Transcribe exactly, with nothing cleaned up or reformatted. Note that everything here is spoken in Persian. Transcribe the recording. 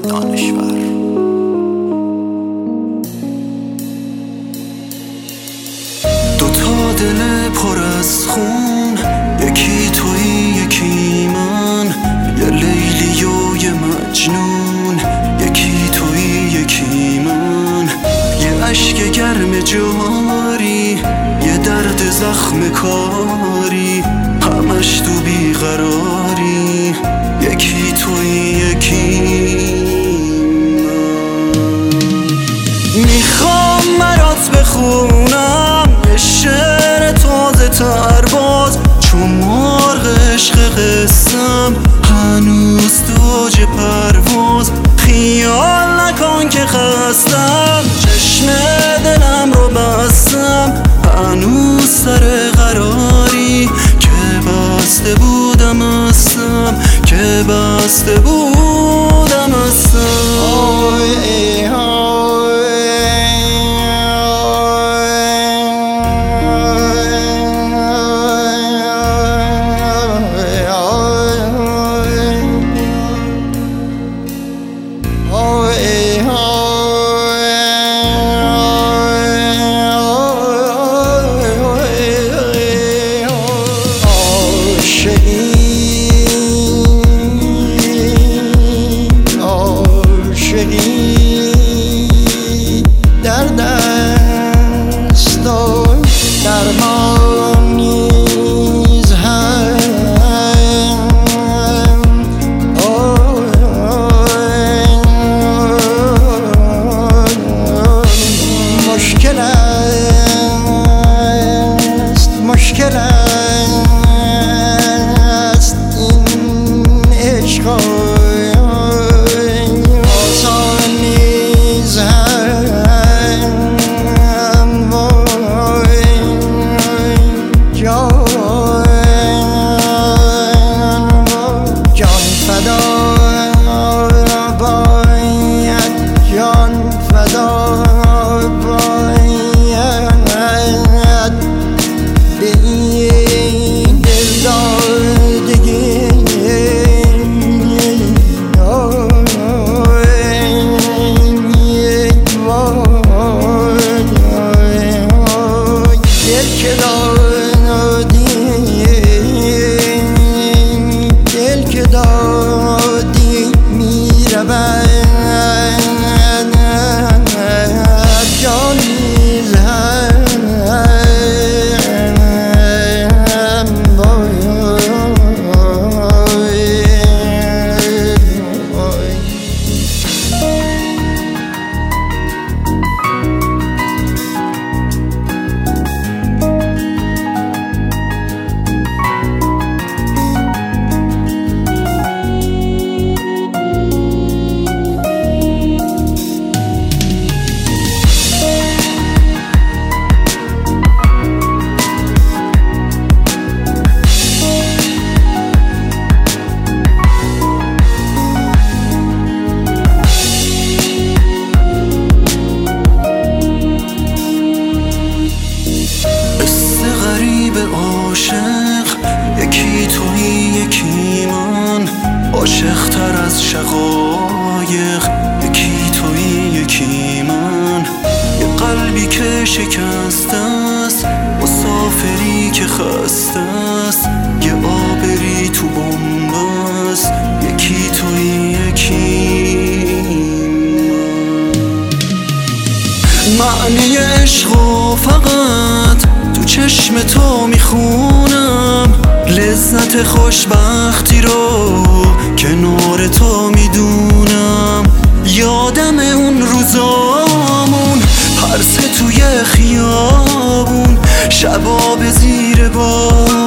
دانشور. دوتا دل پر از خون، یکی تویی یکی من، یه لیلی و یه مجنون، یکی تویی یکی من، یه عشق گرم جاری، یه درد زخم کاری، همش تو بیقراری، یکی تویی یکی من. میخوام برات بخونم یه شعر تازه تر باز، چون مرغ عشق قسم هنوز توج پرواز. خیال نکن که خستم، چشم دلم رو بستم، هنوز سر قراری که بسته بودم هستم، که بسته بودم هستم. در دست درمان نیز هم مشکل است، مشکل است این عشق. یکی تویی یکی من، عاشق تر از شقایق، یکی تویی یکی من، یه قلبی که شکسته است، مسافری که خسته است، یه آبری تو بمب است، یکی تویی یکی من. معنی عشقو فقط تو چشم تو میخونم، لذت خوشبختی رو کنار تو میدونم. یادم اون روزامون، پرسه توی خیابون، شبا به زیر باد